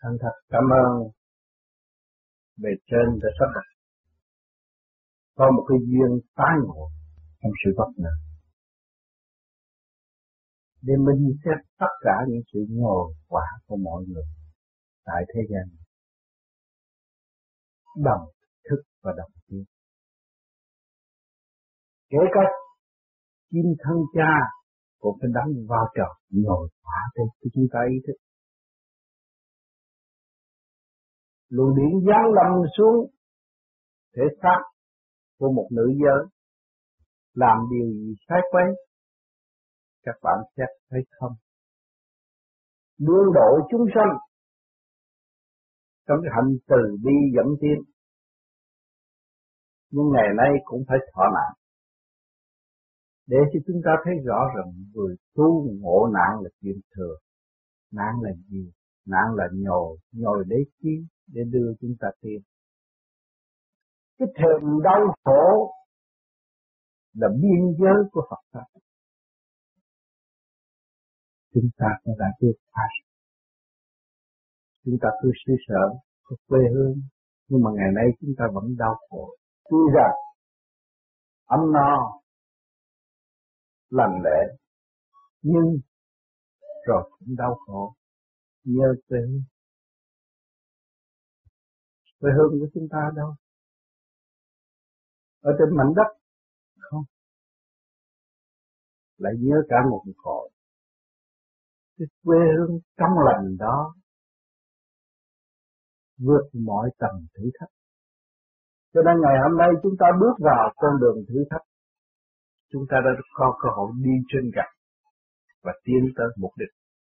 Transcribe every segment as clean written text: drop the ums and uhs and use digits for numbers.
Thành thật cảm ơn bề trên đã sắp đặt có một cái duyên tái ngộ trong sự vất nạn để minh xét tất cả những sự nhồi quả của mọi người tại thế gian, đồng thức và đồng tiến. Kể cả chim thân cha cũng phải đóng vai trò nhồi quả để chúng ta ý thức. Luồng điển giáng lâm xuống thể xác của một nữ giới làm điều gì sai quấy, các bạn xét thấy không? Đương độ chúng sanh trong cái hành từ bi dẫn tiến, nhưng ngày nay cũng phải thọ nạn để cho chúng ta thấy rõ rằng người tu ngộ nạn là chuyện thừa. Nạn là gì? Nạn là nhồi để chi? Để đưa chúng ta tiến. Cái thềm đau khổ là biên giới của Phật pháp. Chúng ta cũng đã biết phải. Chúng ta cứ suy sợ có quê hương, nhưng mà ngày nay chúng ta vẫn đau khổ. Tuy rằng ấm no, lành lẽ, nhưng rồi cũng đau khổ. Nhớ quê hương. Quê hương của chúng ta đâu? Ở trên mảnh đất không? Lại nhớ cả một cõi. Cái quê hương trong lành đó vượt mọi tầng thử thách. Cho nên ngày hôm nay chúng ta bước vào con đường thử thách, chúng ta đã có cơ hội đi trên gạch và tiến tới mục đích.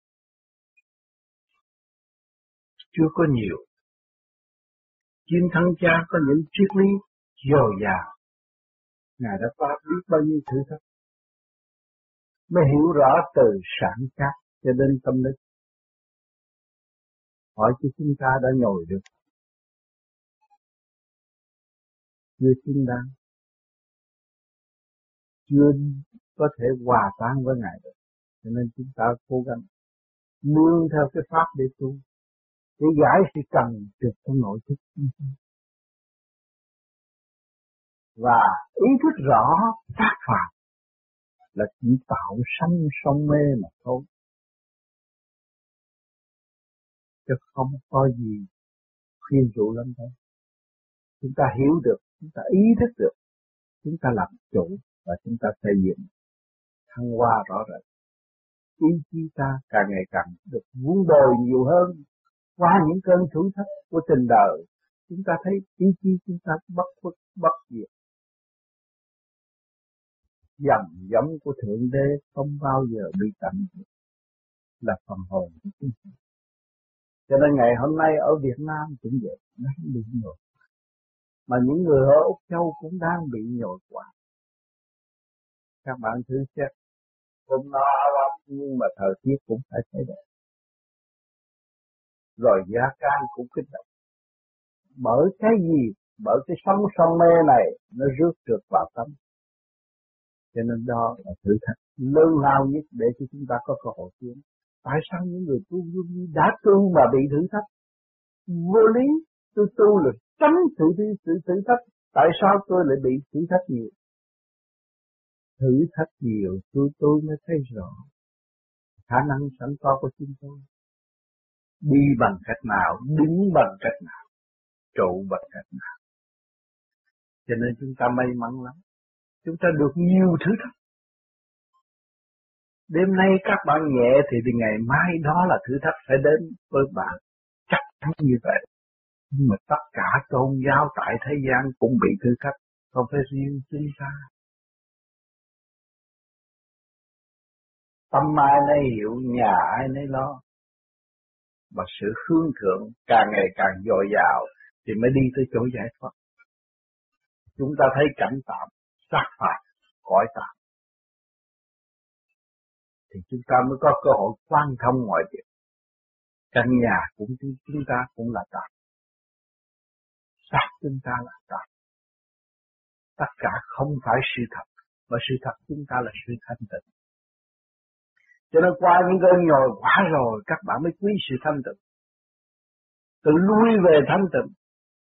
Chưa có nhiều. Chim thân cha có những triết lý dồi dào. Ngài đã qua biết bao nhiêu thử thách mới hiểu rõ từ sản khác cho đến tâm linh. Hỏi cho chúng ta đã nhồi được chưa xứng đáng, chưa có thể hòa tan với Ngài được. Cho nên chúng ta cố gắng nương theo cái pháp để tu, để giải sự cần trực trong nội thức. Và ý thức rõ tác phạm là chỉ tạo sanh sông mê mà thôi, chứ không có gì khuyên dụ lắm đâu. Chúng ta hiểu được, chúng ta ý thức được, chúng ta làm chủ và chúng ta xây dựng thăng hoa rõ rệt. Ý chí ta càng ngày càng được vun bồi nhiều hơn. Qua những cơn thử thách của tình đời, chúng ta thấy ý chí chúng ta bất khuất bất diệt. Dòng giống của Thượng Đế không bao giờ bị tận diệt, là phần hồn của chúng ta. Cho nên ngày hôm nay ở Việt Nam cũng vậy, đang bị nhồi. Mà những người ở Úc Châu cũng đang bị nhồi quả. Các bạn thử xét, hôm nó áo ấm nhưng mà thời tiết cũng phải thay đổi. Rồi gia can cũng kích động. Bởi cái gì? Bởi cái sóng sông mê này nó rước trượt vào tâm. Cho nên đó là thử thách lớn lao nhất để cho chúng ta có cơ hội tiến. Tại sao những người tu vô vi đã tu mà bị thử thách? Vô lý, tôi tu là tránh sự thử thách. Tại sao tôi lại bị thử thách nhiều? Thử thách nhiều tôi mới thấy rõ khả năng sẵn có của chúng tôi. Đi bằng cách nào, đứng bằng cách nào, trụ bằng cách nào. Cho nên chúng ta may mắn lắm. Chúng ta được nhiều thử thách. Đêm nay các bạn nhẹ thì ngày mai đó là thử thách phải đến với bạn. Chắc chắn như vậy. Nhưng mà tất cả tôn giáo tại thế gian cũng bị thử thách. Không phải riêng chúng ta. Tâm ai nấy hiểu, nhà ai nấy lo. Và sự hướng thượng càng ngày càng dồi dào thì mới đi tới chỗ giải thoát. Chúng ta thấy cảnh tạm, sát phạt, cõi tạm. Thì chúng ta mới có cơ hội quan thông mọi việc. Căn nhà cũng chúng ta cũng là tạm. Xác chúng ta là tạm. Tất cả không phải sự thật, mà sự thật chúng ta là sự thanh tịnh. Cho nên qua những cơn nhồi quá rồi các bạn mới quý sự thanh tịnh. tự lui về thanh tịnh,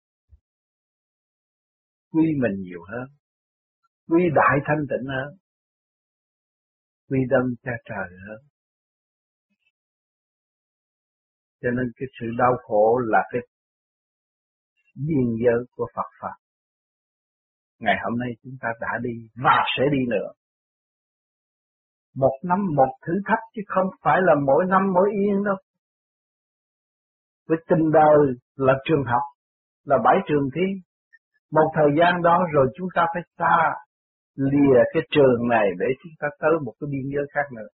quy mình nhiều hơn, quy đại thanh tịnh hơn, quy đấng cha trời hơn. Cho nên cái sự đau khổ là cái biên giới của Phật Pháp. Ngày hôm nay chúng ta đã đi và sẽ đi nữa. Một năm một thử thách chứ không phải là mỗi năm mỗi yên đâu. Với tình đời là trường học, là bãi trường thi. Một thời gian đó rồi chúng ta phải xa lìa cái trường này để chúng ta tới một cái biên giới khác nữa.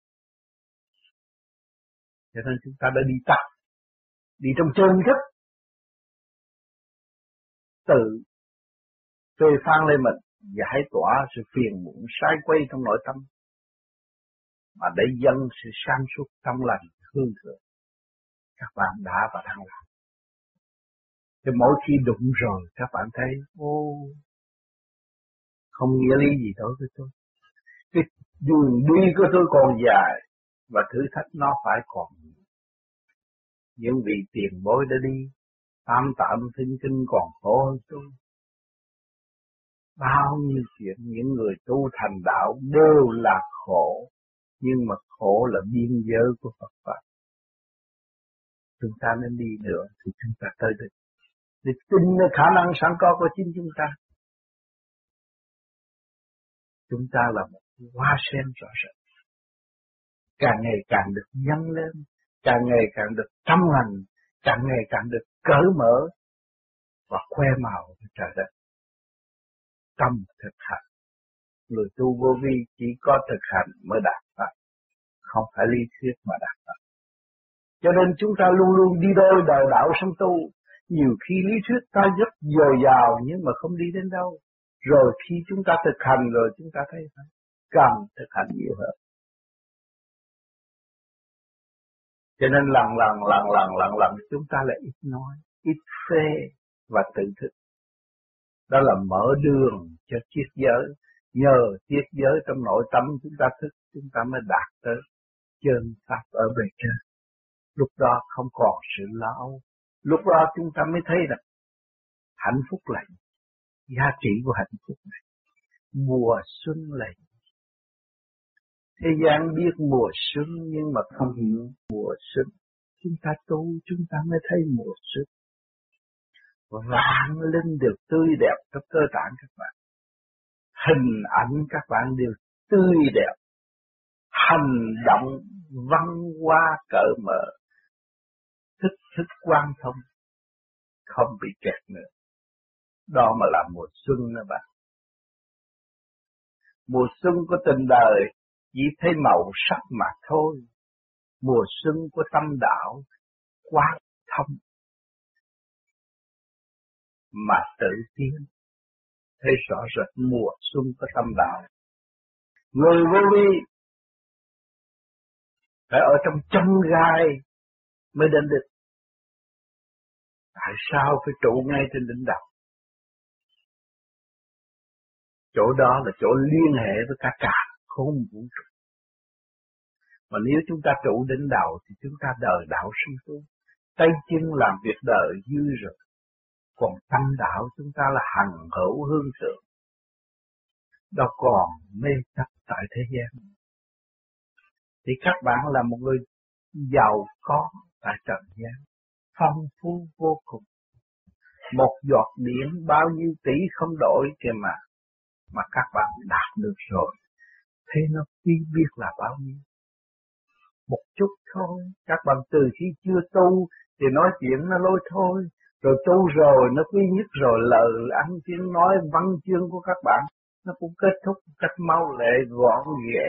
Cho nên chúng ta đã đi tập, đi trong chân thức, tự phê phán lên mình, giải tỏa sự phiền muộn sai quay trong nội tâm, mà để dâng sự sáng suốt trong lành hương thượng. Các bạn đã và đang làm. Thì mỗi khi đụng rồi các bạn thấy, không nghĩa lý gì đối với tôi. Cái đường đi của tôi còn dài, và thử thách nó phải còn nhiều. Những vị tiền bối đã đi, tam tạm thinh kinh còn khổ hơn tôi. Bao nhiêu chuyện những người tu thành đạo đều là khổ, nhưng mà khổ là biên giới của Phật Pháp. Chúng ta nên đi nữa thì chúng ta tới được. Để tin nơi khả năng sẵn có của chính chúng ta. Chúng ta là một hoa sen rõ rệt. Càng ngày càng được nhân lên, càng ngày càng được trong lành, càng ngày càng được cởi mở và khoe màu với trời đất. Tâm thực hành. Người tu vô vi chỉ có thực hành mới đạt Pháp, không phải lý thuyết mà đạt Pháp. Cho nên chúng ta luôn luôn đi đôi đời đạo sống tu. Nhiều khi lý thuyết ta rất dồi dào nhưng mà không đi đến đâu. Rồi khi chúng ta thực hành rồi chúng ta thấy phải cần thực hành nhiều hơn. Cho nên lần chúng ta lại ít nói, ít phê và tự thức. Đó là mở đường cho triết giới. Nhờ triết giới trong nội tâm chúng ta thức, chúng ta mới đạt tới chân Pháp ở bề trên. Lúc đó không còn sự lo âu. Lúc đó chúng ta mới thấy rằng hạnh phúc là giá trị của hạnh phúc này. Mùa xuân là thế gian biết mùa xuân nhưng mà không hiểu mùa xuân. Chúng ta tu chúng ta mới thấy mùa xuân. Vạn linh đều tươi đẹp trong cơ tạng các bạn. Hình ảnh các bạn đều tươi đẹp. Hành động văn hoa cởi mở. Thức quan thông. Không bị kẹt nữa. Đó mà là mùa xuân đó bạn. Mùa xuân của tình đời chỉ thấy màu sắc mà thôi. Mùa xuân của tâm đạo quán thông mà tự tiến. Thấy rõ rệt mùa xuân của tâm đạo. Người vô vi phải ở trong chân gai mới đến đích. Tại sao phải trụ ngay trên đỉnh đầu? Chỗ đó là chỗ liên hệ với cả không vũ trụ. Mà nếu chúng ta trụ đỉnh đầu thì chúng ta đời đạo sinh tu. Tay chân làm việc đời dư rồi. Còn tâm đạo chúng ta là hằng hữu hương thượng. Đâu còn mê chấp tại thế gian. Thì các bạn là một người giàu có tại trần gian. Phong phú vô cùng. Một giọt biển bao nhiêu tỷ không đổi kìa mà các bạn đạt được rồi. Thế nó quý biết là bao nhiêu. Một chút thôi. Các bạn từ khi chưa tu thì nói chuyện nó lôi thôi. Rồi tu rồi nó quý nhất rồi lời ăn tiếng nói văn chương của các bạn nó cũng kết thúc một cách mau lẹ gọn ghẽ.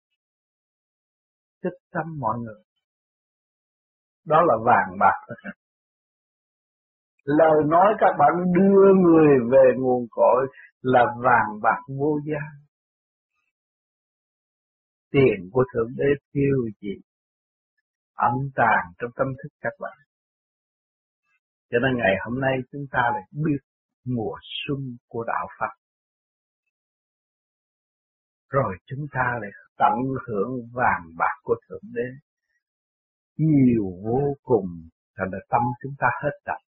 Thích tâm mọi người. Đó là vàng bạc. Lời nói các bạn đưa người về nguồn cội là vàng bạc vô giá. Tiền của Thượng Đế tiêu gì ẩn tàng trong tâm thức các bạn. Cho nên ngày hôm nay chúng ta lại biết mùa xuân của đạo Pháp. Rồi chúng ta lại tận hưởng vàng bạc của Thượng Đế. Nhiều vô cùng, thành ra tâm chúng ta hết đập.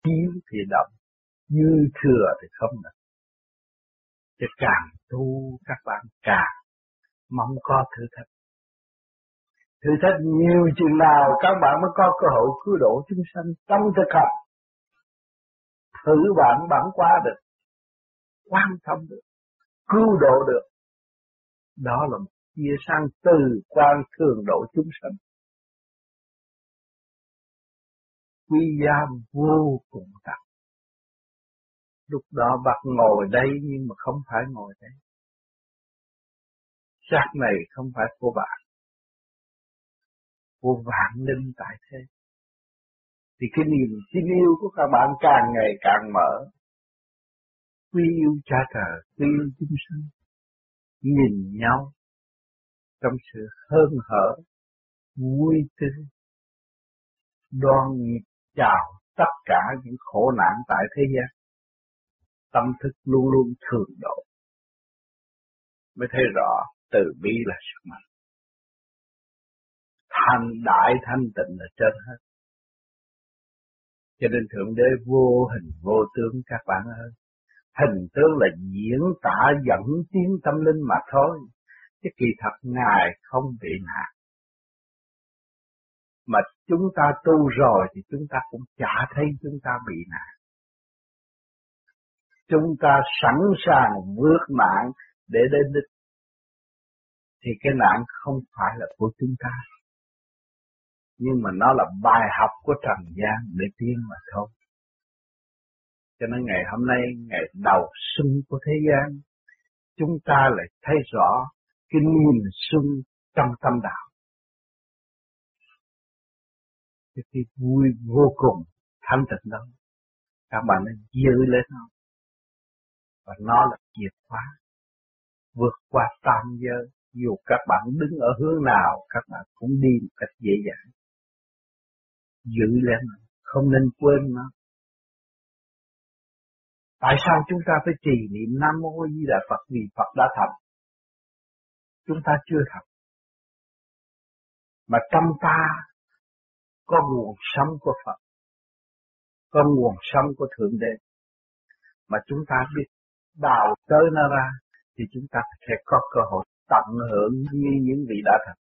thiếu thì động, dư thừa thì không được. Chứ càng tu các bạn càng mong có thử thách. Thử thách nhiều chừng nào các bạn mới có cơ hội cứu độ chúng sanh trong thực hành. Thử bạn bản qua được, quan thông được, cứu độ được. Đó là một chia sang từ quan thường độ chúng sanh. Quý giá vô cùng tận. Lúc đó bác ngồi đây nhưng mà không phải ngồi đây. Xác này không phải của bạn, của vạn linh tại thế. Thì cái niềm tin yêu của các bạn càng ngày càng mở. Quý yêu cha trời, quý yêu chúng sanh. Nhìn nhau trong sự hớn hở, vui tươi, đoan nhịp chào tất cả những khổ nạn tại thế gian. Tâm thức luôn luôn thường độ. Mới thấy rõ từ bi là sức mạnh. Đại thanh tịnh là trên hết. Cho nên Thượng Đế vô hình vô tướng các bạn ơi. Hình tướng là diễn tả dẫn tiến tâm linh mà thôi. Chứ kỳ thật Ngài không bị nạn. Mà chúng ta tu rồi thì chúng ta cũng chả thấy chúng ta bị nạn. Chúng ta sẵn sàng vượt nạn để đến đích. Thì cái nạn không phải là của chúng ta. Nhưng mà nó là bài học của trần gian để tiến mà thôi. Cho nên ngày hôm nay, ngày đầu xuân của thế gian, chúng ta lại thấy rõ cái niềm xuân trong tâm đạo. Cái vui vô cùng thanh tịnh đó, các bạn nên giữ lên nó. Và nó là chìa khóa vượt qua tam giới. Dù các bạn đứng ở hướng nào, các bạn cũng đi một cách dễ dàng. Giữ lên nó, không nên quên nó. Tại sao chúng ta phải trì niệm Nam Mô Di Đà Phật? Vì Phật đã thành. Chúng ta chưa thành. Mà trong ta có nguồn sống của Phật, có nguồn sống của Thượng Đế. Mà chúng ta biết đào tới nó ra, thì chúng ta sẽ có cơ hội tận hưởng như những vị đã thành.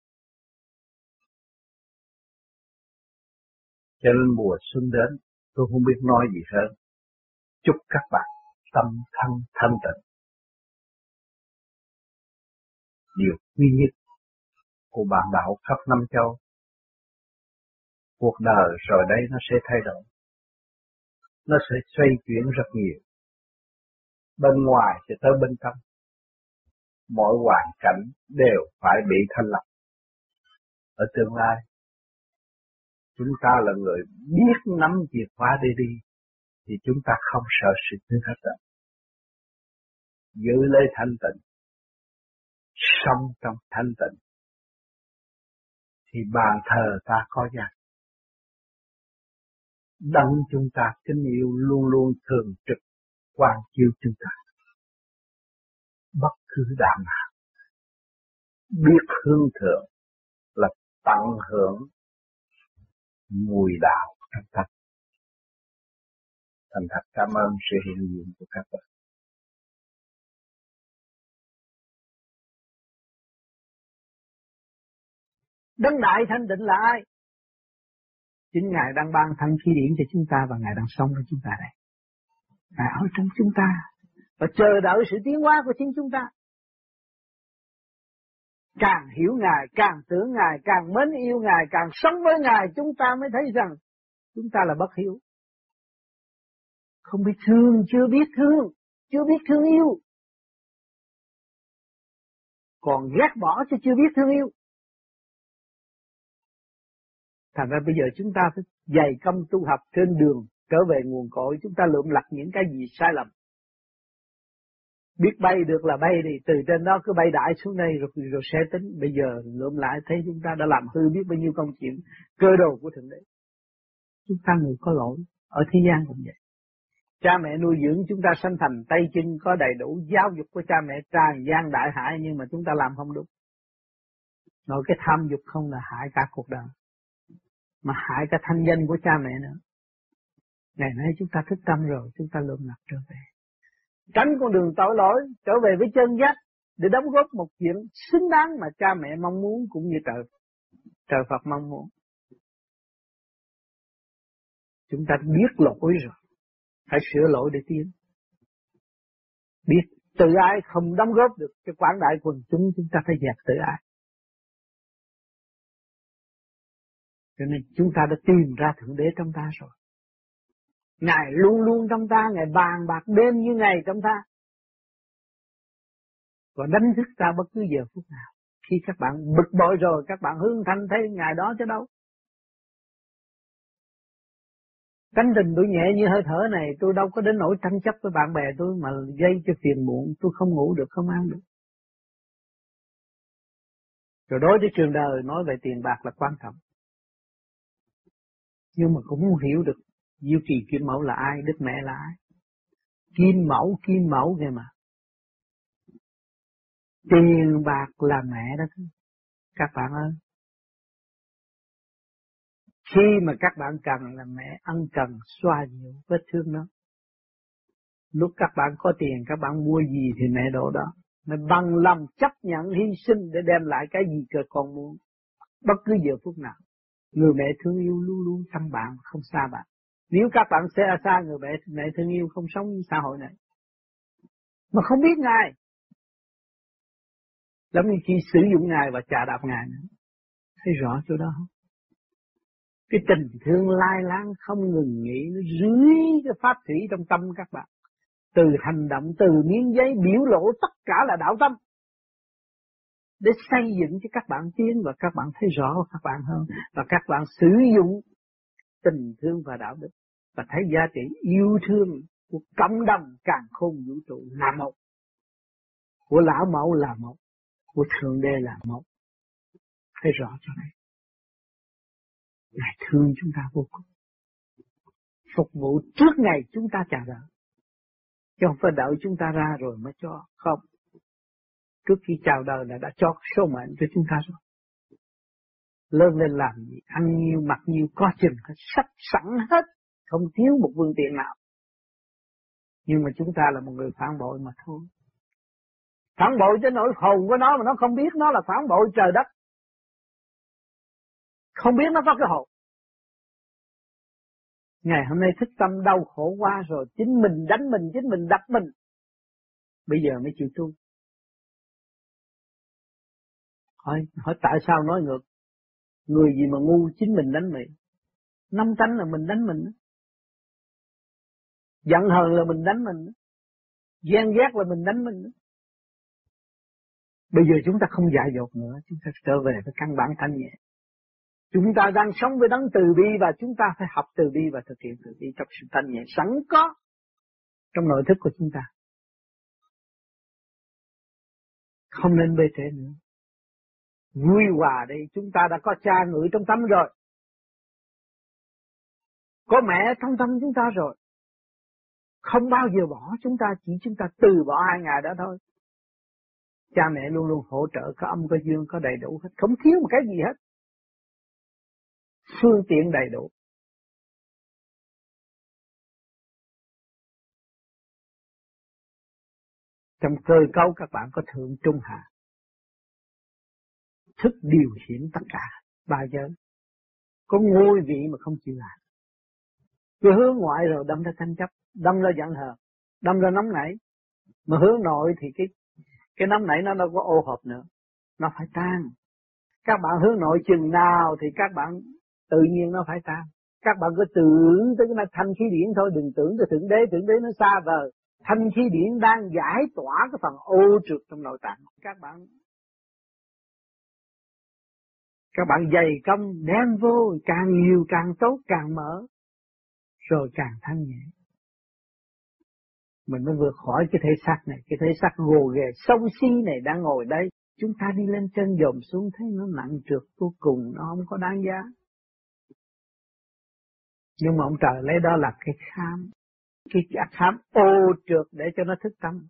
Cho nên mùa xuân đến, tôi không biết nói gì hơn. Chúc các bạn tâm thân thanh tịnh. Điều duy nhất của bạn đạo khắp năm châu. Cuộc đời rồi đây nó sẽ thay đổi. Nó sẽ xoay chuyển rất nhiều. Bên ngoài sẽ tới bên trong. Mọi hoàn cảnh đều phải bị thanh lập. Ở tương lai, chúng ta là người biết nắm chìa khóa để đi, thì chúng ta không sợ sự thử thách đâu. Giữ lấy thanh tịnh, sống trong thanh tịnh, thì bàn thờ ta có giá. Đấng chúng ta kính yêu luôn luôn thường trực quan chiếu chúng ta. Bất cứ đạo nào biết hướng thượng là tận hưởng mùi đạo trong tâm. Thành thật cảm ơn sự hiện diện của các bạn. Đấng đại thanh tịnh là ai? Chính Ngài đang ban thanh khí điển cho chúng ta và Ngài đang sống với chúng ta đây. Ngài ở trong chúng ta và chờ đợi sự tiến hóa của chính chúng ta. Càng hiểu Ngài, càng tưởng Ngài, càng mến yêu Ngài, càng sống với Ngài, chúng ta mới thấy rằng chúng ta là bất hiếu. Không biết thương, chưa biết thương, chưa biết thương yêu. Còn ghét bỏ chứ chưa biết thương yêu. Thành ra bây giờ chúng ta phải dày công tu học trên đường trở về nguồn cội, chúng ta lượm lặt những cái gì sai lầm. Biết bay được là bay đi, từ trên đó cứ bay đại xuống đây rồi sẽ tính. Bây giờ lượm lại thấy chúng ta đã làm hư biết bao nhiêu công chuyện cơ đồ của Thượng Đế. Chúng ta người có lỗi, ở thế gian cũng vậy. Cha mẹ nuôi dưỡng chúng ta sanh thành tay chân có đầy đủ, giáo dục của cha mẹ tràn gian đại hại, nhưng mà chúng ta làm không đúng. Rồi cái tham dục không là hại cả cuộc đời, mà hại cả thanh danh của cha mẹ nữa. Ngày nay chúng ta thức tâm rồi, chúng ta lượm lặt trở về. Tránh con đường tội lỗi, trở về với chân giác để đóng góp một chuyện xứng đáng mà cha mẹ mong muốn cũng như trời Phật mong muốn. Chúng ta biết lỗi rồi, phải sửa lỗi để tiến. Biết tự ái không đóng góp được cho quảng đại quần chúng ta phải dẹp tự ái. Cho nên chúng ta đã tìm ra Thượng Đế trong ta rồi. Ngài luôn luôn trong ta, Ngài bàn bạc đêm như ngày trong ta. Và đánh thức ta bất cứ giờ phút nào. Khi các bạn bực bội rồi, các bạn hướng thanh thấy Ngài đó chứ đâu. Tánh tình tôi nhẹ như hơi thở này, tôi đâu có đến nỗi tranh chấp với bạn bè tôi mà gây cho phiền muộn, tôi không ngủ được, không ăn được. Rồi đối với trường đời nói về tiền bạc là quan trọng. Nhưng mà cũng không hiểu được Diệu Kỳ Kim Mẫu là ai, Đức Mẹ là ai. Kim Mẫu kìa mà. Tiền bạc là mẹ đó thôi. Các bạn ơi. Khi mà các bạn cần là mẹ ân cần xoa dịu vết thương đó. Lúc các bạn có tiền các bạn mua gì thì mẹ đổ đó. Mẹ bằng lòng chấp nhận hy sinh để đem lại cái gì cơ con muốn. Bất cứ giờ phút nào. Người mẹ thương yêu luôn luôn thăm bạn, không xa bạn. Nếu các bạn xa người mẹ thương yêu không sống xã hội này. Mà không biết Ngài. Lắm khi sử dụng Ngài và chà đạp Ngài nữa. Thấy rõ chỗ đó không? Cái tình thương lai láng không ngừng nghỉ, nó rưới cái pháp thủy trong tâm các bạn. Từ hành động, từ miếng giấy biểu lộ tất cả là đạo tâm. Để xây dựng cho các bạn tiến và các bạn thấy rõ các bạn hơn. Và các bạn sử dụng tình thương và đạo đức. Và thấy giá trị yêu thương của cộng đồng càn khôn vũ trụ là một. Của Lão Mẫu là một. Của Thượng Đế là một. Thấy rõ cho này. Ngài thương chúng ta vô cùng. Phục vụ trước ngày chúng ta chào đợi. Chứ không phải đợi chúng ta ra rồi mới cho. Không. Trước khi chào đời là đã cho số mệnh cho chúng ta rồi. Lớn lên làm gì, ăn nhiêu, mặc nhiêu, có chừng, sắp sẵn hết. Không thiếu một phương tiện nào. Nhưng mà chúng ta là một người phản bội mà thôi. Phản bội cho nỗi hồn của nó mà nó không biết nó là phản bội trời đất. Không biết nó có cái hồn. Ngày hôm nay thức tâm đau khổ quá rồi, chính mình đánh mình, chính mình đập mình. Bây giờ mới chịu tu. Hỏi tại sao nói ngược? Người gì mà ngu chính mình đánh mình. Năm tánh là mình đánh mình. Giận hờn là mình đánh mình. Ghen ghét là mình đánh mình. Bây giờ chúng ta không dại dột nữa, chúng ta trở về với căn bản thanh nhẹ. Chúng ta đang sống với đấng từ bi và chúng ta phải học từ bi và thực hiện từ bi trong sự thanh nhẹ sẵn có trong nội thức của chúng ta. Không nên bê trễ nữa. Vui hòa đây, chúng ta đã có cha ngự trong tâm rồi. Có mẹ trong tâm chúng ta rồi. Không bao giờ bỏ chúng ta, chỉ chúng ta từ bỏ hai ngày đó thôi. Cha mẹ luôn luôn hỗ trợ, có âm có dương, có đầy đủ hết. Không thiếu một cái gì hết. Phương tiện đầy đủ. Trong cơ cấu các bạn có thượng trung hạ. Thức điều khiển tất cả ba giới. Có ngôi vị mà không chịu làm. Cứ hướng ngoại rồi đâm ra tranh chấp, đâm ra giận hờn, đâm ra nóng nảy. Mà hướng nội thì cái nóng nảy nó đâu có ô hợp nữa. Nó phải tan. Các bạn hướng nội chừng nào thì các bạn tự nhiên nó phải tan. Các bạn cứ tưởng tới cái thanh khí điển thôi, đừng tưởng tới Thượng Đế nó xa vời. Thanh khí điển đang giải tỏa cái phần ô trượt trong nội tạng. Các bạn dày công đem vô, càng nhiều càng tốt, càng mở, rồi càng thanh nhẹ. Mình mới vượt khỏi cái thể xác này, cái thể xác gồ ghề sông si này đang ngồi đây. Chúng ta đi lên trên dòm xuống thấy nó nặng trược vô cùng, nó không có đáng giá. Nhưng mà ông trời lấy đó là cái khám. Cái khám ô trượt để cho nó thức tâm.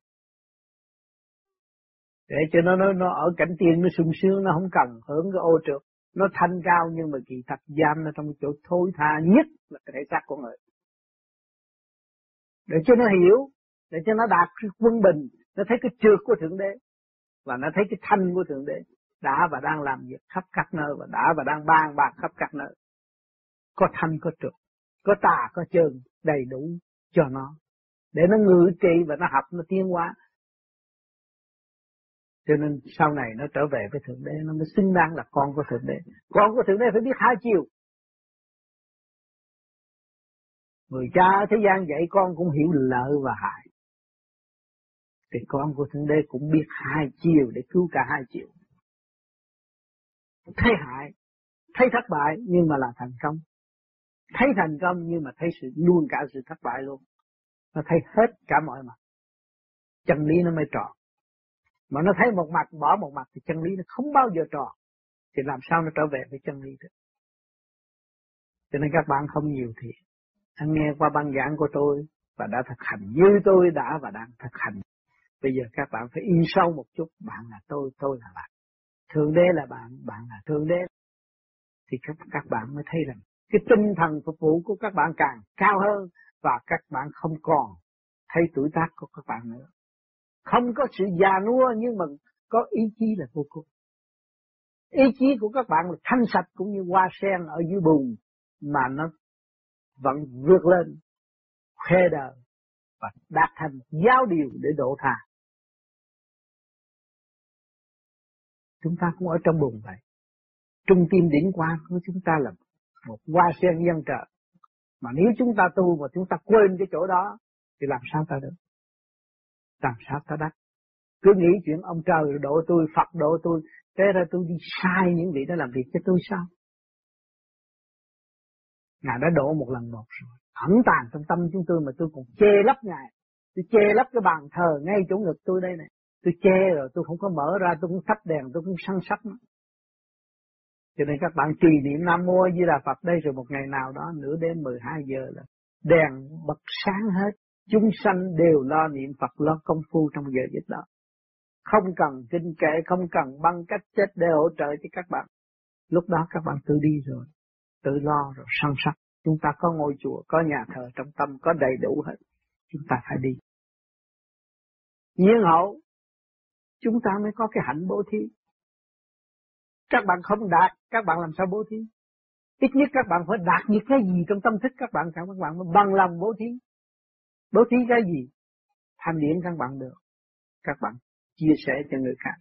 Để cho nó ở cảnh tiên nó sung sướng, nó không cần hưởng cái ô trượt. Nó thanh cao nhưng mà kỳ thật giam nó trong chỗ thối tha nhất là cái thể xác của người. để cho nó hiểu, để cho nó đạt cái quân bình, nó thấy cái trượt của Thượng Đế và nó thấy cái thanh của Thượng Đế đã và đang làm việc khắp các nơi và đã và đang ban bạc khắp các nơi. Có thanh có trượt, có tà có trơn, đầy đủ cho nó để nó ngự trị và nó học, nó tiến hóa. Cho nên sau này nó trở về với Thượng Đế, nó mới xứng đáng là con của Thượng Đế. Con của Thượng Đế phải biết hai chiều. Người cha ở thế gian dạy con cũng hiểu lợi và hại, thì con của Thượng Đế cũng biết hai chiều để cứu cả hai chiều. Thấy hại, thấy thất bại nhưng mà là thành công, thấy thành công nhưng mà thấy luôn cả sự thất bại luôn. Nó thấy hết cả mọi mặt, chân lý nó mới tròn. Mà nó thấy một mặt bỏ một mặt thì chân lý nó không bao giờ tròn, thì làm sao nó trở về với chân lý được. Cho nên các bạn không nhiều thiện, anh nghe qua băng giảng của tôi và đã thực hành như tôi đã và đang thực hành. Bây giờ các bạn phải in sâu một chút, bạn là tôi là bạn, Thượng Đế là bạn, bạn là Thượng Đế, thì các bạn mới thấy rằng cái tinh thần phục vụ của các bạn càng cao hơn và các bạn không còn thấy tuổi tác của các bạn nữa. Không có sự già nua nhưng mà có ý chí là vô cùng. Ý chí của các bạn là thanh sạch cũng như hoa sen ở dưới bùn mà nó vẫn vượt lên, khoe đời và đạt thành giáo điều để độ tha. Chúng ta cũng ở trong bùn vậy. Trung tim điển quang của chúng ta là một hoa sen dân trợ. Mà nếu chúng ta tu mà chúng ta quên cái chỗ đó thì làm sao ta được? Làm sao ta đắc? Cứ nghĩ chuyện ông trời độ tôi, Phật độ tôi, thế ra tôi đi sai những vị đó làm việc cho tôi sao? Ngài đã độ một lần một rồi, ẩn tàng trong tâm chúng tôi mà tôi còn che lấp Ngài. Tôi che lấp cái bàn thờ ngay chỗ ngực tôi đây này. Tôi che rồi tôi không có mở ra, tôi cũng thắp đèn, tôi cũng săn sắp nó. Cho nên các bạn trì niệm Nam Mô A Di Đà Phật đây, rồi một ngày nào đó nửa đêm 12 giờ là đèn bật sáng hết. Chúng sanh đều lo niệm Phật, lo công phu trong giờ giấc đó. Không cần kinh kệ, không cần băng cách chết để hỗ trợ cho các bạn. Lúc đó các bạn tự đi rồi, tự lo rồi săn sóc. Chúng ta có ngôi chùa, có nhà thờ trong tâm, có đầy đủ hết. Chúng ta phải đi. Nhiên hậu, chúng ta mới có cái hạnh bố thí. Các bạn không đạt, các bạn làm sao bố thí? Ít nhất các bạn phải đạt những cái gì trong tâm thức các bạn mới bằng lòng bố thí. Bố thí cái gì? Thanh điển các bạn được. Các bạn chia sẻ cho người khác.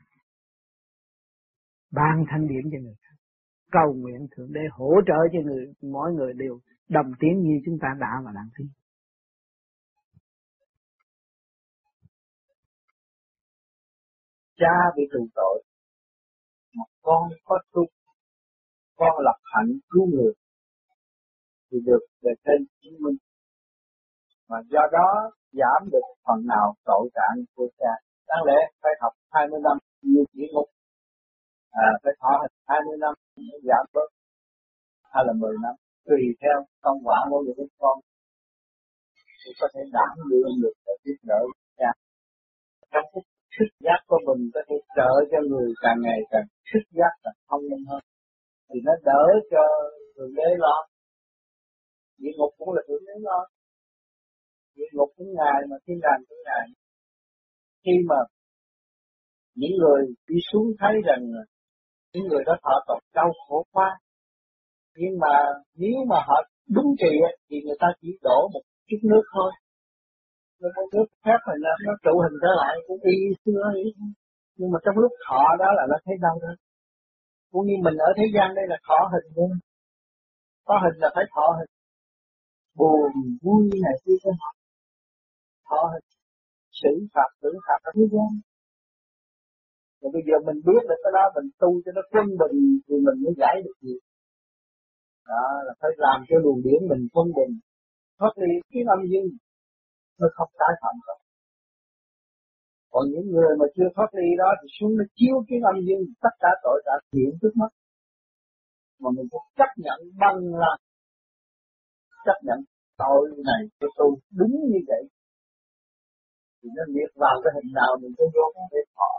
Ban thanh điển cho người khác. Cầu nguyện Thượng Đế hỗ trợ cho mỗi người đều đồng tiếng như chúng ta đã và đang thi. Cha bị trừ tội, mà con có tu, con lập hạnh cứu người thì được về trên chứng minh, mà do đó giảm được phần nào tội trạng của cha. Đáng lẽ phải học 20 năm như địa ngục, phải thọ hành 20 năm mới giảm bớt, hay là 10 năm, tùy theo công quả của những con thì có thể đảm đương được để giúp đỡ cha. Trong cái thức giác của mình có thể trợ cho người càng ngày càng thức giác và thông minh hơn, thì nó đỡ cho Thượng Đế lo. Địa ngục cũng là Thượng Đế lo, địa ngục của Ngài mà thiên đàng của Ngài. Khi mà những người đi xuống thấy rằng những người đó thọ tội đau khổ quá, nhưng mà nếu mà họ đúng trì thì người ta chỉ đổ một chút nước thôi, nó có nước khác rồi nó trụ hình trở lại cũng y xưa ấy. Nhưng mà trong lúc thọ đó là nó thấy đau đó. Cũng như mình ở thế gian đây là thọ hình thôi, có hình là phải thọ hình, buồn vui này kia cho họ thọ hình, xử phạt tưởng phạt ở thế gian. Rồi bây giờ mình biết được cái đó, mình tu cho nó quân bình thì mình mới giải được gì. Đó là phải làm cho luồng điển mình quân bình, thoát ly cái âm dương, nó không tái phạm đâu. Còn những người mà chưa thoát ly đó thì xuống nó chiếu cái âm dương, tất cả tội đã hiện trước mắt. Mà mình phải chấp nhận bằng lòng, chấp nhận tội này của tôi đúng như vậy, thì nó liệt vào cái hình nào mình cũng vô không để thọ.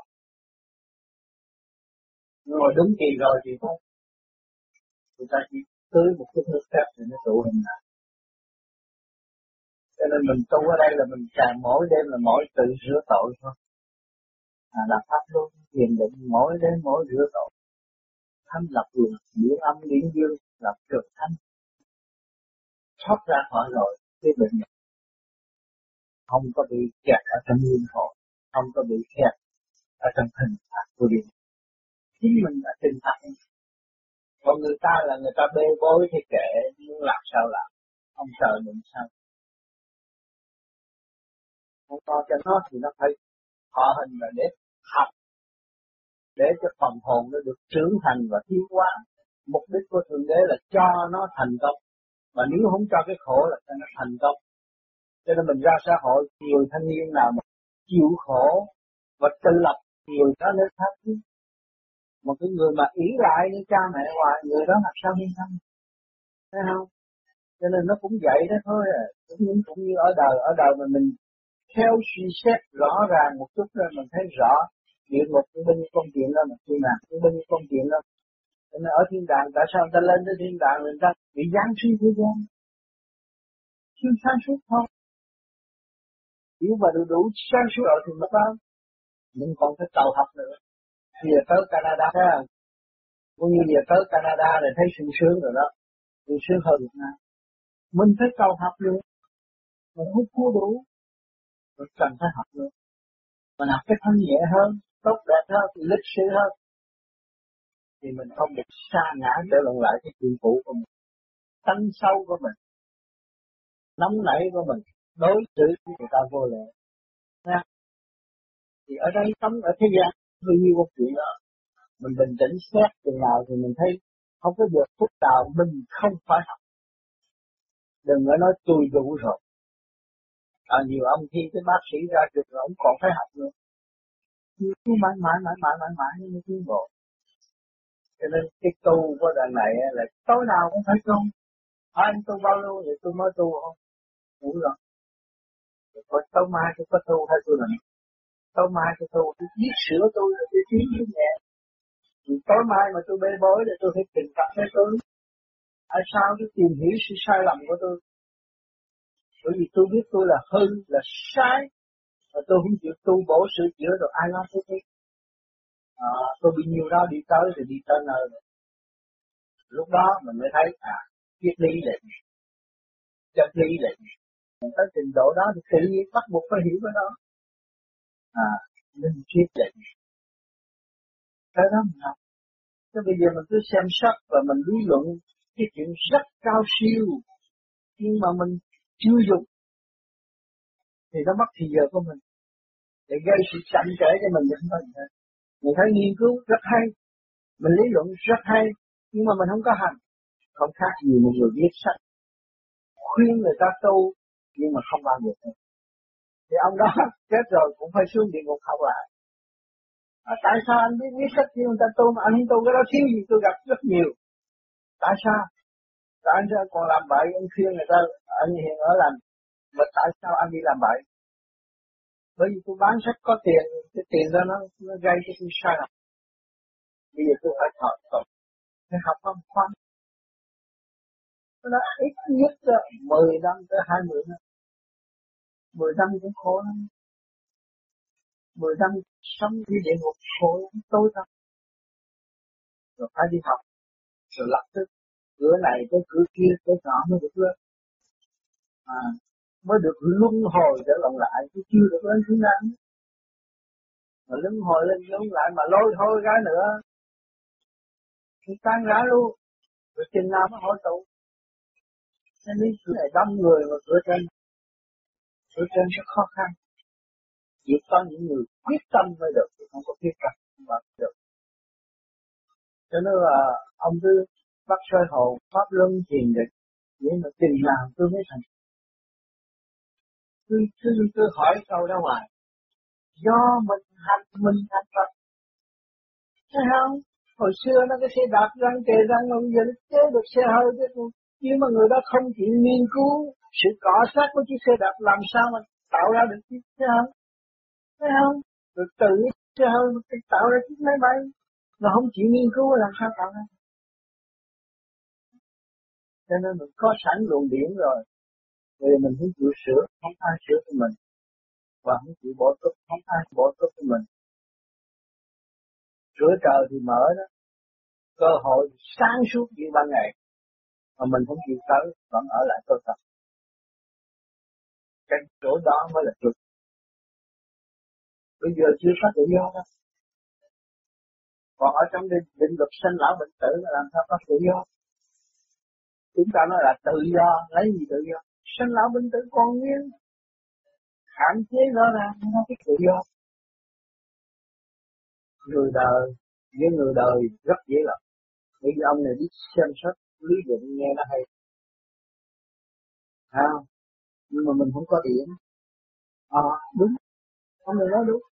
Nhưng mà đúng kỳ rồi thì thôi, người ta chỉ tưới một chút nước phép thì nó trụ hình nào. Cho nên mình tu ở đây là mình càng mỗi đêm là mỗi tự rửa tội thôi. Là pháp luôn, thiền định mỗi đêm mỗi rửa tội. Thanh lập luồng, điển âm điển dương, lập trực thanh. Thoát ra khỏi rồi, cái bệnh không có bị kẹt ở trong luân hồi, không có bị kẹt ở trong hình phạt của Điện. Chính mình đã tin phạt. Còn người ta là người ta bê bối thì kệ, muốn làm sao làm, không sợ mình sao. Không có cho nó thì nó phải họ hình là để học, để cho phần hồn nó được trưởng thành và tiến hóa. Mục đích của Thượng Đế là cho nó thành công, mà nếu không cho cái khổ là cho nó thành công. Cho nên mình ra xã hội, người thanh niên nào mà chịu khổ và tự lập, người đó nên phát triển. Một cái người mà ý lại như cha mẹ hoài, người đó làm sao yên tâm, thấy không? Cho nên nó cũng vậy đó thôi à. Cũng như ở đời mà mình theo suy xét rõ ràng một chút rồi mình thấy rõ địa ngục cũng bao nhiêu công chuyện đó, mà thiên đàng cũng bao nhiêu công chuyện đó. Cho nên ở thiên đàng tại sao người ta lên tới thiên đàng người ta bị giáng suy thế gian? Chưa sáng suốt không? Nếu mà đủ sáng suốt rồi thì mới bao. Nhưng còn phải cầu học nữa. Bây giờ tới Canada thấy không? Cũng như giờ tới Canada này thấy sung sướng rồi đó. Sung sướng hơn Việt Nam. Mình phải cầu học nữa. Mình không có đủ. Mình cần phải học nữa. Mình học cái thân nhẹ hơn, tốt đẹp hơn, lịch sự hơn. Thì mình không được sa ngã trở lại cái chuyện cũ của mình. Tánh sâu của mình. Nóng nảy của mình. Đối xử với người ta vô lệ. Nha. Thì ở đây sống ở thế gian bao nhiêu một chuyện đó. Mình bình tĩnh xét chừng nào thì mình thấy không có được phút nào mình không phải học. Đừng có nói tôi đủ rồi. Nhiều ông khi cái bác sĩ ra trường rồi ông còn phải học nữa. Cứ mãi mới tiến bộ. Cho nên cái tu của đời này là tối nào cũng phải tu. Anh tu bao lâu thì tôi mới tu không? Đủ rồi. Rồi tối mai tôi có tu hay tôi làm? Tối mai tôi tu, tôi biết sửa tôi rồi tôi tiến với nhẹ. Tối mai mà tôi bê bối thì tôi phải tìm cặp với tôi. Tại sao tôi tìm hiểu sự sai lầm của tôi? Bởi vì tôi biết tôi là hư, là sai. Và tôi không chịu tu bổ sửa chữa rồi ai lo tôi thế? Tôi bị nhiều đau đi tới thì đi tới nơi. Lúc đó mình mới thấy triết lý là gì? Chân lý là gì? Mình tới trình độ đó thì tự nhiên bắt buộc phải hiểu cái đó. Linh triết là gì? Cái đó mình học. Thế bây giờ mình cứ xem sách và mình lý luận cái chuyện rất cao siêu, nhưng mà mình chưa dùng thì nó mất thời giờ của mình, để gây sự chậm trễ cho mình không có gì hết. Mình thấy nghiên cứu rất hay, mình lý luận rất hay, nhưng mà mình không có hành, không khác gì một người viết sách khuyên người ta tu nhưng mà không bao giờ tu. Thì ông đó chết rồi cũng phải xuống địa ngục học lại. Tại sao anh biết viết sách nhưng người ta tu mà anh không tu? Cái đó thiếu gì tôi gặp rất nhiều. Tại sao? Tại anh còn làm bậy, anh khuyên người ta anh hiện ở làm, mà tại sao anh đi làm bậy? Bởi vì tôi bán sách có tiền, cái tiền đó nó gây cho tôi sai lầm. Bây giờ tôi phải học, phải học không khoan. Nó ít nhất 10 năm tới 20 năm. 10 năm cũng khổ lắm. 10 năm sống như địa ngục khổ lắm, tối tăm. Rồi phải đi học, rồi lập tức cửa này tới cửa kia tới nọ mới được lên. Mới được luân hồi trở lại, chứ chưa được lên thứ năm. Mà luân hồi lên luân lại mà lôi thôi cái nữa thì tan rã luôn. Rồi chừng nào mới hội tụ. Nên đi cửa này đông người mà cửa trên rất khó khăn. Chỉ có những người quyết tâm mới được, không có quyết tâm mà được. Cho nên là ông cứ bắt soi hồn, pháp luân thiền định, để mà tìm làm tôi mới thành. Cứ hỏi câu đó hoài. Do mình hành Phật. Thấy không? Hồi xưa nó cái xe đạp răng kề răng mà bây giờ nó chế được xe hơi chứ. Nhưng mà người đó không chịu nghiên cứu sự cọ sát của chiếc xe đạp làm sao mà tạo ra được chiếc xe hơi. Thấy không? Rồi tự xe hơi tạo ra chiếc máy bay. Nó không chịu nghiên cứu làm sao tạo ra. Cho nên mình có sẵn luồng điển rồi. Vì mình không chịu sửa, không ai sửa cho mình, và không chịu bỏ tốt, không ai bỏ tốt cho mình. Sửa trời thì mở đó, cơ hội sáng suốt như ban ngày, mà mình không chịu tới, vẫn ở lại cơ tập. Cái chỗ đó mới là trực. Bây giờ chưa có tự do đó. Còn ở trong định luật sinh lão bệnh tử là làm sao có tự do? Chúng ta nói là tự do, lấy gì tự do? Sinh lão bệnh tử còn nguyên, hạn chế rõ ràng, không có tự do. Người đời, với người đời rất dễ lầm. Bây giờ ông này biết xem xét lý luận nghe nó hay. Không? Nhưng mà mình không có điện. Đúng, ông này nói đúng.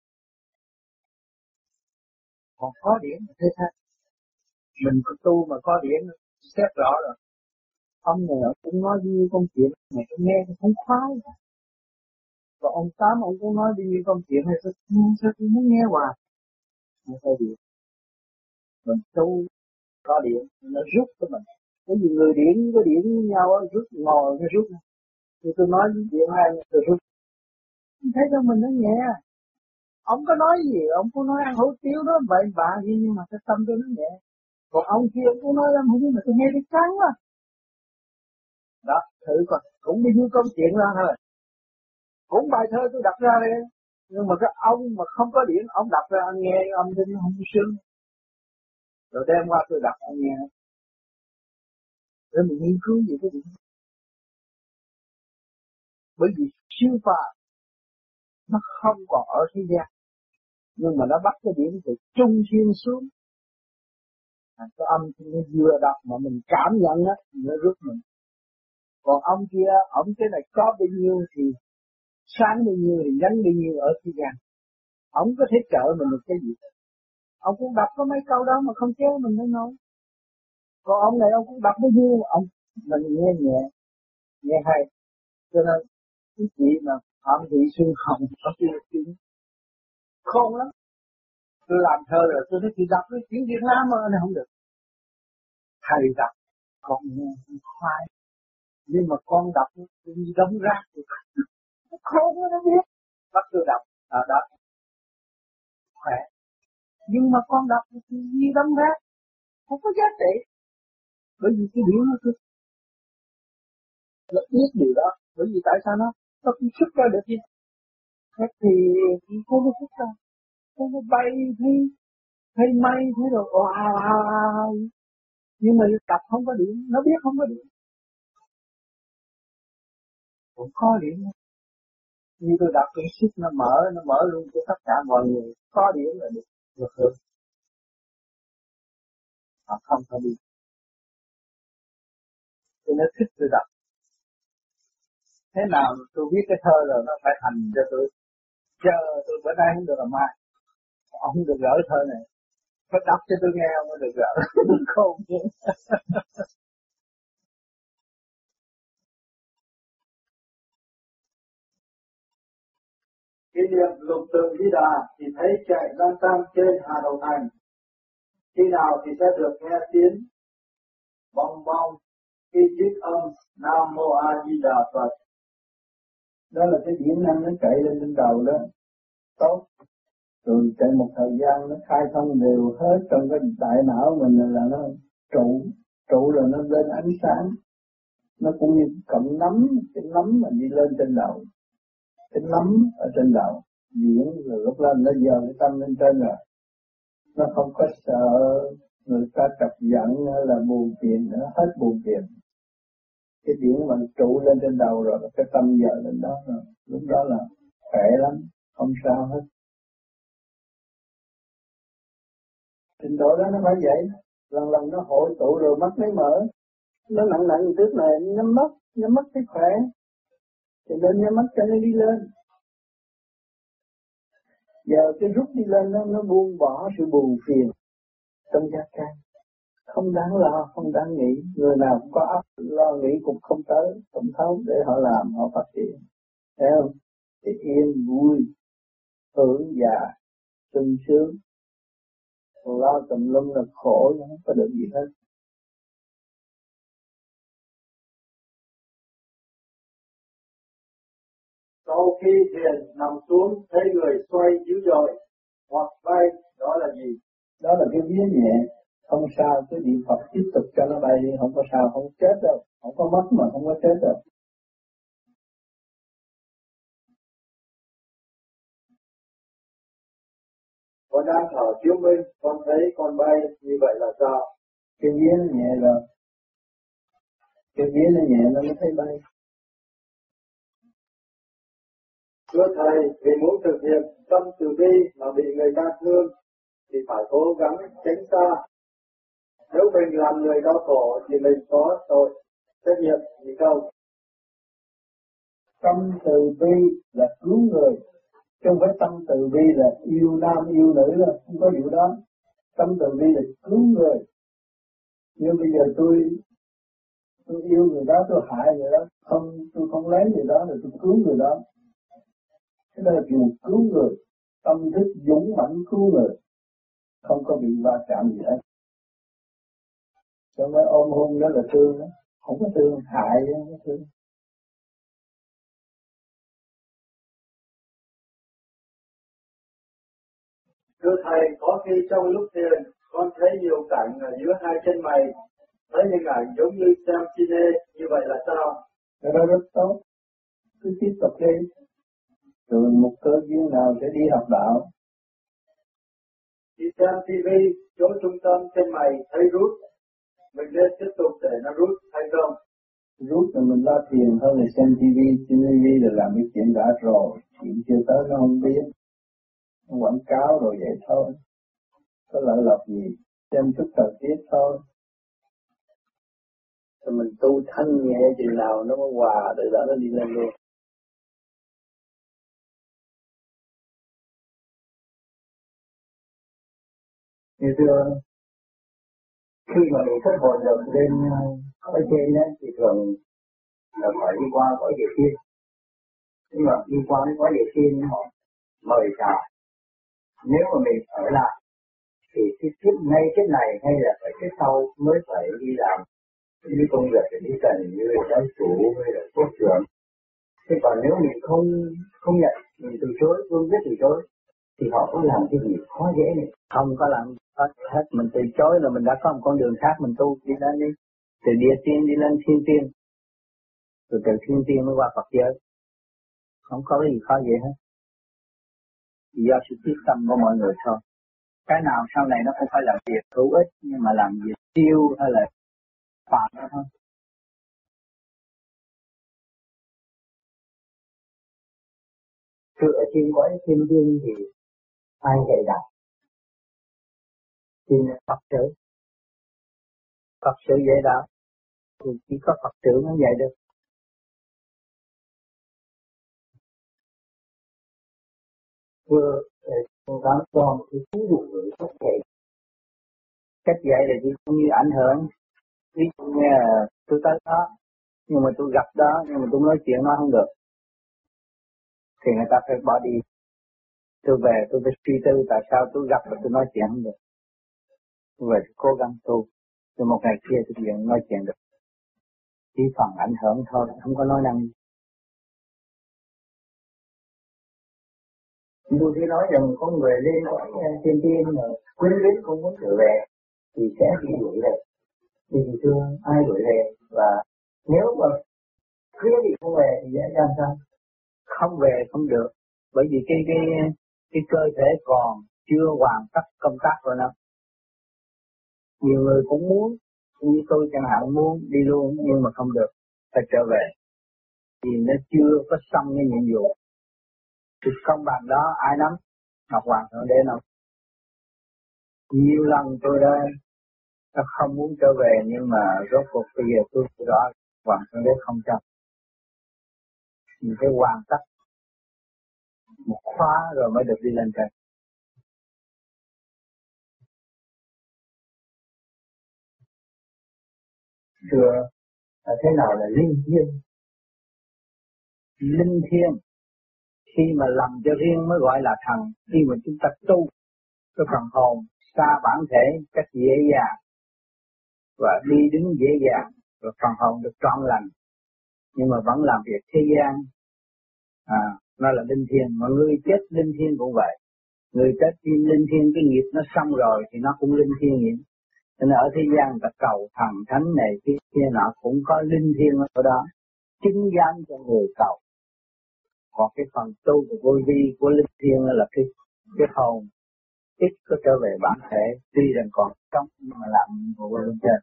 Còn có điện là thế khác. Mình có tu mà có điện, xét rõ rồi. Ông này cũng nói như công chuyện, này tôi nghe tôi không khoái. Còn ông Tám ông cũng nói đi như công chuyện hay sao tôi muốn nghe hoài. Không có điện. Mình tu có điện, nó rút cho mình. Cái gì người điện có điện với nhau á, rút ngồi nó rút. Thì tôi nói với điện hai tôi rút. Thấy cho mình nó nhẹ. Ông có nói gì, ông có nói ăn hủ tiếu đó, vậy bạ gì nhưng mà cái tâm tôi nó nhẹ. Còn ông kia ông có nói ăn hủ tiếu mà tôi nghe thấy căng á. Đó, thử coi, cũng bao nhiêu công chuyện ra thôi. Cũng bài thơ tôi đọc ra đây. Nhưng mà cái ông mà không có điện, ông đọc ra nghe âm thanh không sướng. Rồi đem qua tôi đọc ông nghe. Để mình nghiên cứu gì cái điện. Bởi vì siêu phàm nó không còn ở thế gian. Nhưng mà nó bắt cái điểm từ trung thiên xuống. Cái âm thanh nó vừa đọc mà mình cảm nhận á, nó rút mình. Còn ông kia, ông cái này có bao nhiêu thì sáng bao nhiêu thì nhánh bao nhiêu ở thế gian. Ông có thể trợ mình được cái gì. Ông cũng đọc có mấy câu đó mà không kéo mình lên nói. Còn ông này ông cũng đọc bao nhiêu, ông mình nghe nhẹ, nghe hay. Cho nên cái chị mà Phạm Thị Xuân Hồng có chuyện khôn lắm. Tôi làm thơ rồi tôi nói chị đọc cái tiếng Việt Nam mà này không được. Thầy đọc, con nghe khoai. Nhưng mà con đọc tôi như đóng rác. Nó khôn quá nó biết. Bắt tôi đọc, ở đó, khỏe. Nhưng mà con đọc thì như đóng rác. Không có giá trị. Bởi vì cái điểm nó cứ nó biết điều đó. Bởi vì tại sao nó cũng xuất ra được gì. Thế thì không có xuất ra. Không có bay thấy mây thấy rồi wow. Nhưng mà đọc không có điểm, nó biết không có điểm. Cũng có điểm. Như tôi đọc cái sách nó mở luôn cho tất cả mọi người. Có điểm là được hưởng. Họ không có điểm. Cho nên thích tôi đọc. Thế nào tôi viết cái thơ rồi nó phải thành cho tôi. Chờ tôi bữa nay không được làm mai. Ông không được gỡ thơ này. Phải đọc cho tôi nghe ông mới được gỡ. Không. Kỷ niệm lục tượng Di Đà thì thấy chạy lang thang trên Hà Đầu Thành. Khi nào thì sẽ được nghe tiếng bong bong khi trích âm Nam Mô A Di Đà Phật. Đó là cái điểm năng nó chạy lên trên đầu đó. Tốt. Rồi chạy một thời gian nó khai thông đều hết trong cái đại não mình là nó trụ rồi nó lên ánh sáng. Nó cũng như cầm nắm, cái nắm mà đi lên trên đầu. Cái nắm ở trên đầu. Diễn rồi lúc lên nó dời cái tâm lên trên rồi. Nó không có sợ người ta chọc giận hay là buồn phiền nữa, hết buồn phiền. Cái điểm mà trụ lên trên đầu rồi, cái tâm dời lên đó rồi. Lúc đó là khỏe lắm, không sao hết. Trình độ đó nó phải vậy. Lần lần nó hội tụ rồi mắt mới mở. Nó nặng trước này nhắm mắt thấy khỏe. Thì nên nhắm mắt cho nó đi lên. Giờ cái rút đi lên nó buông bỏ sự buồn phiền trong gia can. Không đáng lo, không đáng nghĩ. Người nào cũng có óc lo nghĩ cũng không tới, không thấu để họ làm, họ phát triển. Thấy không? Thì yên vui, hưởng già, sung sướng. Còn lo tùm lum là khổ, không có được gì hết. Sau khi thiền nằm xuống thấy người xoay dữ dội hoặc bay, đó là gì? Đó là cái vía nhẹ, không sao, cứ niệm Phật tiếp tục cho nó bay, không có sao, không chết đâu, không có mất mà không có chết đâu. Con đang thở chiếu minh, con thấy con bay, như vậy là sao? Cái vía nó nhẹ rồi, cái vía nó nhẹ nó mới thấy bay. Thưa Thầy, vì muốn thực hiện tâm từ bi mà bị người ta thương, thì phải cố gắng tránh xa. Nếu mình làm người đau khổ thì mình có tội trách nhiệm gì không? Tâm từ bi là cứu người, chứ không phải tâm từ bi là yêu nam yêu nữ đâu, không có vụ đó. Tâm từ bi là cứu người. Nhưng bây giờ tôi yêu người đó, tôi hại người đó, tôi không lấy người đó rồi tôi cứu người đó. Cái đó là kiểu cứu người, tâm thức dũng mãnh cứu người, không có bị va chạm gì hết. Cho nên ôm hôn đó là thương đó, không có thương, hại chứ không có thương. Thưa Thầy, có khi trong lúc thiền, con thấy nhiều cảnh ở giữa hai chân mày, thấy hình ảnh giống như xem cine, như vậy là sao? Cái đó rất tốt, cứ tiếp tục đi, rồi một cơ duyên nào sẽ đi học đạo. Khi xem TV, chỗ trung tâm chân mày thấy rút, mình nên tiếp tục để nó rút hay không? Rút rồi mình lo thiền hơn là xem TV là làm cái chuyện đã rồi, chuyện chưa tới nó không biết, nó quảng cáo rồi vậy thôi, có lợi lộc gì, xem chút thời tiết thôi. Rồi mình tu thanh nhẹ chừng nào nó mới hòa, từ đó nó đi lên luôn. Như thưa, khi mà mình xuất hồn được lên ở trên đó thì thường là phải đi qua cõi địa tiên. Nhưng mà đi qua cái cõi địa tiên họ mời chào. Nếu mà mình ở lại thì cái kiếp ngay cái này hay là phải cái sau mới phải đi làm những công việc để đi cần như là giáo chủ hay là quốc trưởng. Thế còn nếu mình không nhận, mình từ chối, cương quyết từ chối thì họ có làm cái gì khó dễ này. Không có làm hết, mình từ chối là mình đã có một con đường khác mình tu đi lên đi. Từ địa tiên đi lên thiên tiên, rồi từ thiên tiên mới qua Phật giới. Không có gì khó dễ hết. Chỉ do sự quyết tâm của mọi người thôi. Cái nào sau này nó không phải là việc hữu ích, nhưng mà làm việc tiêu hay là phạm thôi. Cứ ở trên cõi thiên tiên thì ai dạy đạo? Thì Phật sự dạy đạo, thì chỉ có Phật tử mới dạy được. Vừa cố gắng cho một cái ví dụ để cách dạy. Cách dạy là chỉ cũng như ảnh hưởng. Ví dụ như là tôi tới đó, nhưng mà tôi gặp đó, nhưng mà tôi nói chuyện nó không được, thì người ta phải bỏ đi. Tôi về tôi phải suy tư tại sao tôi gặp và tôi nói chuyện không được. Tôi về tôi cố gắng tu, rồi một ngày kia tôi vẫn nói chuyện được. Chỉ phần ảnh hưởng thôi, không có nói năng. Tôi chỉ nói rằng có người lên cõi thiên tiên mà quyến luyến không muốn trở về thì sẽ bị đuổi về. Thì thưa ai đuổi về, và nếu mà khuyến bị không về thì dễ dàng sao? Không về không được, bởi vì cái cơ thể còn chưa hoàn tất công tác của nó. Nhiều người cũng muốn, như tôi chẳng hạn muốn đi luôn nhưng mà không được, phải trở về vì nó chưa có xong cái nhiệm vụ. Thì công bằng đó ai nắm? Ngọc Hoàng Thượng Đế nào? Nhiều lần tôi đã không muốn trở về, nhưng mà rốt cuộc bây giờ tôi rõ Hoàng Thượng Đế không cho. Mình phải hoàn tất một khóa rồi mới được đi lên trên. Thưa, thế nào là linh thiêng? Linh thiêng khi mà làm cho riêng mới gọi là thần. Khi mà chúng ta tu cái phần hồn xa bản thể cách dễ dàng và đi đứng dễ dàng, rồi phần hồn được trọn lành, nhưng mà vẫn làm việc thế gian, nó là linh thiêng, mà người chết linh thiêng cũng vậy. Người chết khi linh thiêng cái nghiệp nó xong rồi thì nó cũng linh thiêng vậy. Cho nên ở thế gian ta cầu thần thánh này kia nọ cũng có linh thiêng ở đó, chứng giám cho người cầu. Còn cái phần tu của vô vi của linh thiêng là cái hồn ít có trở về bản thể, tuy rằng còn sống nhưng mà làm vụ bên trên.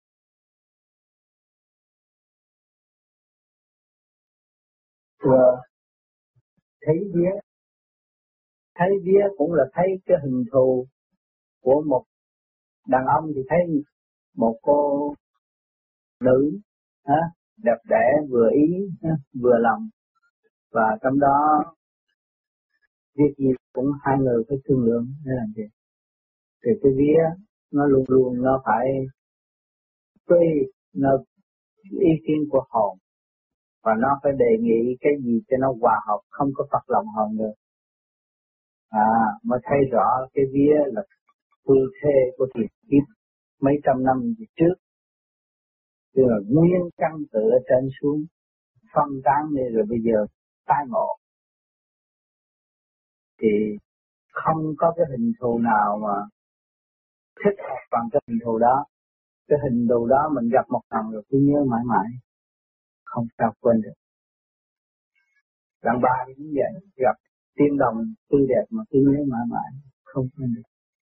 Thưa thấy vía cũng là thấy cái hình thù của một đàn ông, thì thấy một cô nữ đẹp đẽ vừa ý vừa lòng, và trong đó việc gì cũng hai người phải thương lượng để làm gì. Thì cái vía nó luôn luôn nó phải tùy nó ý kiến của hồn, và nó phải đề nghị cái gì cho nó hòa hợp, không có phật lòng hồn được. Mới thấy rõ cái vía là phương thế của thiền kiếp mấy trăm năm về trước, tức là nguyên căn tự ở trên xuống phân tán đi, rồi bây giờ tái ngộ thì không có cái hình thù nào mà thích hợp bằng cái hình thù đó. Cái hình thù đó mình gặp một lần rồi cứ nhớ mãi mãi, không sao quên được. Đàn bà cũng vậy, gặp tiên đồng tươi đẹp mà cứ nhớ mãi mãi, không quên được.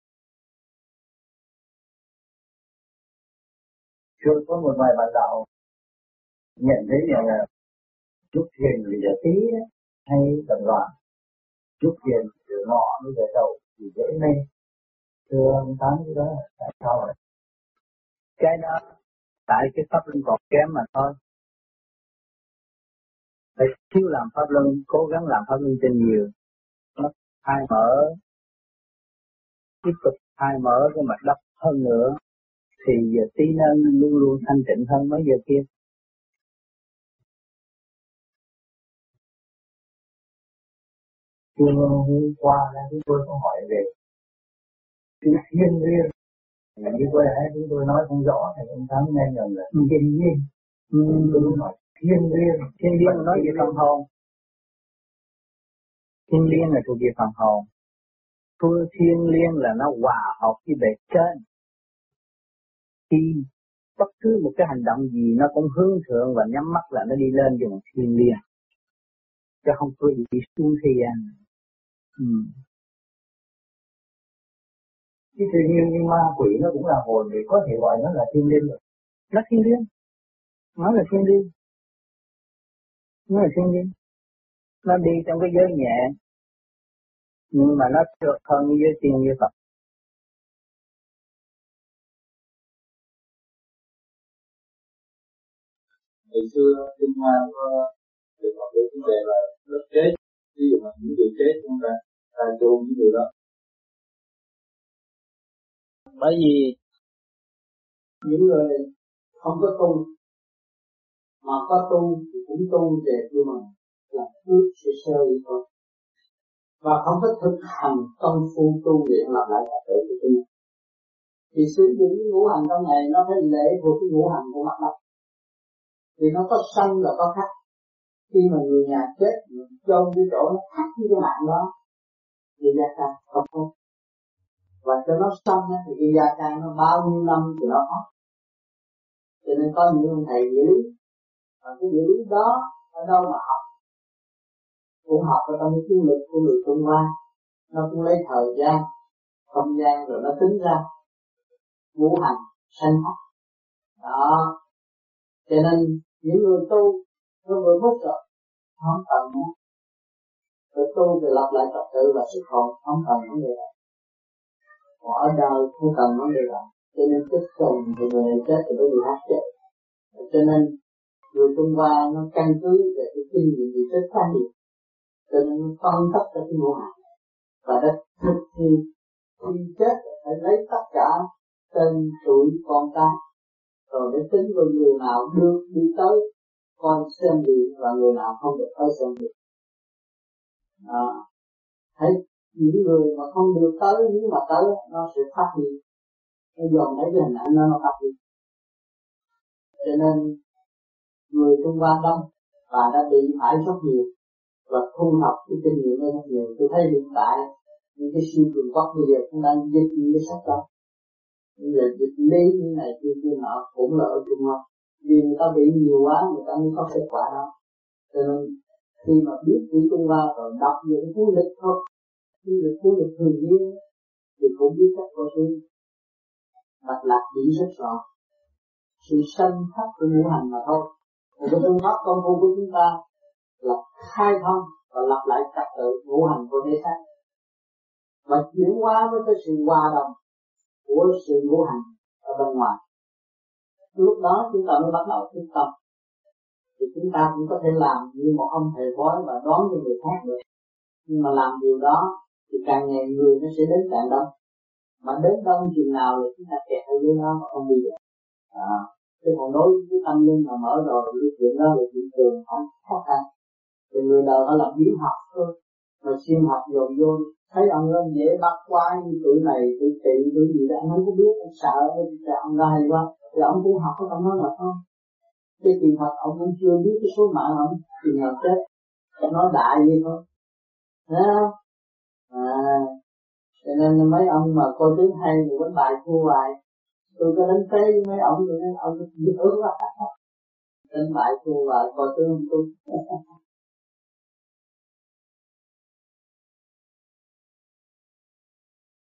Chưa có một vài bạn đạo nhận thấy rằng là lúc thiền thì giờ tí hay tập loạn, lúc thiền từ ngọ đến giờ đầu thì dễ mê. Thưa ông Tám, cái đó là tại sao vậy? Cái đó tại cái pháp luân còn kém mà thôi. Phải thiếu làm pháp luân, cố gắng làm pháp luân cho nhiều, nó khai mở, tiếp tục khai mở cái mặt đất hơn nữa, thì giờ tí nên luôn luôn thanh tịnh hơn mấy giờ kia. Hôm qua chúng tôi có hỏi về chữ thiên liêng, như vừa nãy chúng tôi nói không rõ thì ông Tám nghe nhầm là thiên liêng. Tôi hỏi thiên liêng nói về phần hồn. Thiên liêng là thuộc về phần hồn. Phương thiên liêng là nó hòa hợp với bề trên. Khi bất cứ một cái hành động gì nó cũng hướng thượng và nhắm mắt là nó đi lên về một thiên liêng, chứ không có gì đi xuống thiên. Cái tự nhiên như ma quỷ nó cũng là hồn, thì có thể gọi nó là thiên liêng được. Nó thiên liêng, nó là thiên liêng, nó là thiên liêng. Nó đi trong cái giới nhẹ, nhưng mà nó trượt hơn cái giới tiên với Phật. Ngày xưa Kinh Hoa có đề cập đến vấn đề là lớp chết, ví dụ là những người chết chúng ta chôn những người đó. Bởi vì những người không có tu, mà có tu thì cũng tu về nhưng mà làm phước sẽ sơ đi thôi, và không có thực hành công phu tu luyện làm lại các tự của mình. Thì sử dụng cái ngũ hành trong này nó phải lệ thuộc cái ngũ hành của mặt đất, vì nó có sanh là có khắc. Khi mà người nhà chết chôn cái chỗ nó khắc như cái mạng đó thì gia can không có, và cho nó xong thì cái gia can nó bao nhiêu năm thì nó có. Cho nên có những ông thầy địa lý, và cái địa lý đó ở đâu mà học, cũng học ở trong cái chiến lược của người Trung Hoa. Nó cũng lấy thời gian, không gian rồi nó tính ra ngũ hành sanh khắc đó. Cho nên những người tu nó vừa mất rồi không cần nữa, rồi tu thì lập lại trật tự và sức hồn, không cần vấn đề đó. Còn ở đời không cần vấn đề đó. Cho nên cái sùng thì người này chết thì có người khác chết. Cho nên người Trung Hoa nó căn cứ về cái kinh nghiệm gì rất khá nhiều, cho nên nó phân tích ra cái ngũ hành và nó thực hiện. Khi chết phải lấy tất cả tên tuổi con cái, rồi để tính vào người nào được đi tới con xem điện và người nào không được tới xem điện. Thấy những người mà không được tới, nếu mà tới nó sẽ phát huy, nó dồn thấy cái hình ảnh nó phát huy. Cho nên người Trung Hoa đông và đã bị phải rất nhiều, và thu thập cái kinh nghiệm rất nhiều. Tôi thấy hiện tại những cái siêu cường quốc bây giờ cũng đang dịch những cái sách đó, bây giờ dịch lý như này kia nọ cũng là ở Trung Quốc, vì người ta bị nhiều quá người ta mới có kết quả đó. Cho nên khi mà biết chữ Trung Hoa rồi đọc những cuốn lịch thôi, cuốn lịch thường niên thì cũng biết cách có sự mạch lạc chỉ rất rõ, sự sanh thấp của ngũ hành mà thôi. Còn cái phương pháp công phu của chúng ta là khai thông và lập lại trật tự ngũ hành của thể xác, và chuyển hóa với cái sự hòa đồng của sự ngũ hành ở bên ngoài. Lúc đó chúng ta mới bắt đầu thức tâm, thì chúng ta cũng có thể làm như một ông thầy bói và đoán cho người khác được. Nhưng mà làm điều đó thì càng ngày người nó sẽ đến càng đông, mà đến đông chừng nào là chúng ta kẹt ở dưới đó mà không đi được. Thế còn đối với tâm linh mà mở rồi thì cái chuyện đó là chuyện thường không khó khăn. Thì người đời họ làm biến học thôi, mà siêu học dồn vô thấy ông đó dễ bắt quá, như tuổi này tuổi tỵ tuổi gì đó anh không có biết, anh sợ ông ra hay quá thì ông cũng học có ông nói là không. Cái kỳ thật ông cũng chưa biết cái số mạng ông thì nào chết, ông nói đại vậy thôi, thấy không? Cho nên mấy ông mà coi tướng hay thì đánh bài thua bài, tôi có đánh tế với mấy ông thì ông giúp ước quá, đánh bài thua bài coi tướng tôi